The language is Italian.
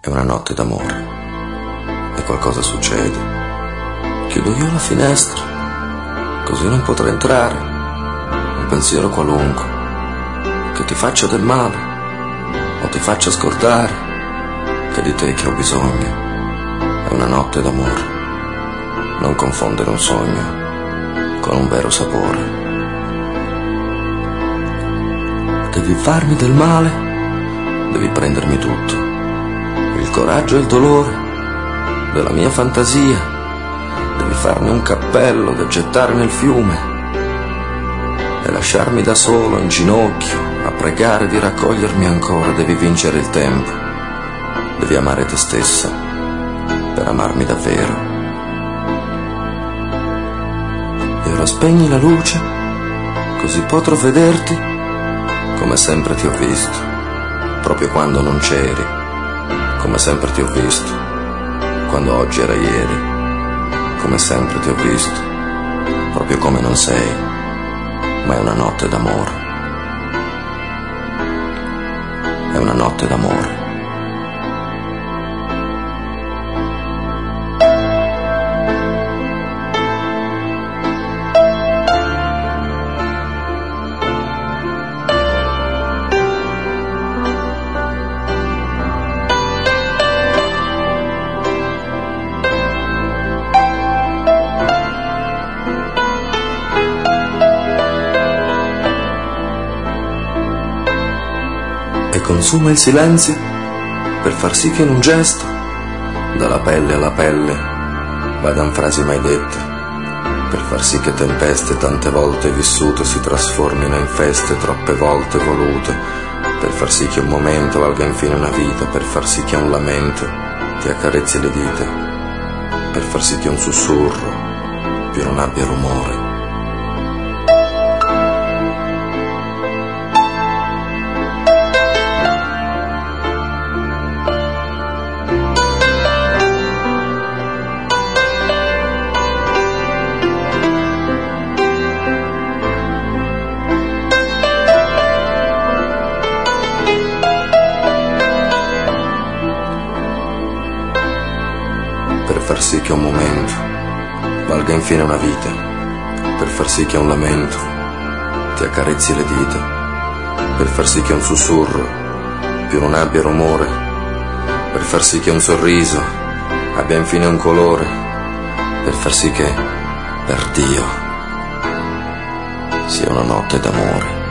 È una notte d'amore e qualcosa succede. Chiudo io la finestra, così non potrà entrare un pensiero qualunque che ti faccia del male o ti faccia scordare che di te che ho bisogno. È una notte d'amore, non confondere un sogno con un vero sapore. Devi farmi del male, devi prendermi tutto, il coraggio e il dolore della mia fantasia, devi farmi un cappello da gettare nel fiume e lasciarmi da solo in ginocchio a pregare di raccogliermi ancora. Devi vincere il tempo, devi amare te stessa per amarmi davvero. E ora spegni la luce, così potrò vederti come sempre ti ho visto, proprio quando non c'eri. Come sempre ti ho visto, quando oggi era ieri. Come sempre ti ho visto, proprio come non sei. Ma è una notte d'amore. È una notte d'amore. E consuma il silenzio per far sì che in un gesto, dalla pelle alla pelle, vadan frasi mai dette, per far sì che tempeste tante volte vissute si trasformino in feste troppe volte volute, per far sì che un momento valga infine una vita, per far sì che un lamento ti accarezzi le dita, per far sì che un sussurro più non abbia rumore. Per far sì che un momento valga infine una vita, per far sì che un lamento ti accarezzi le dita, per far sì che un sussurro più non abbia rumore, per far sì che un sorriso abbia infine un colore, per far sì che, per Dio, sia una notte d'amore.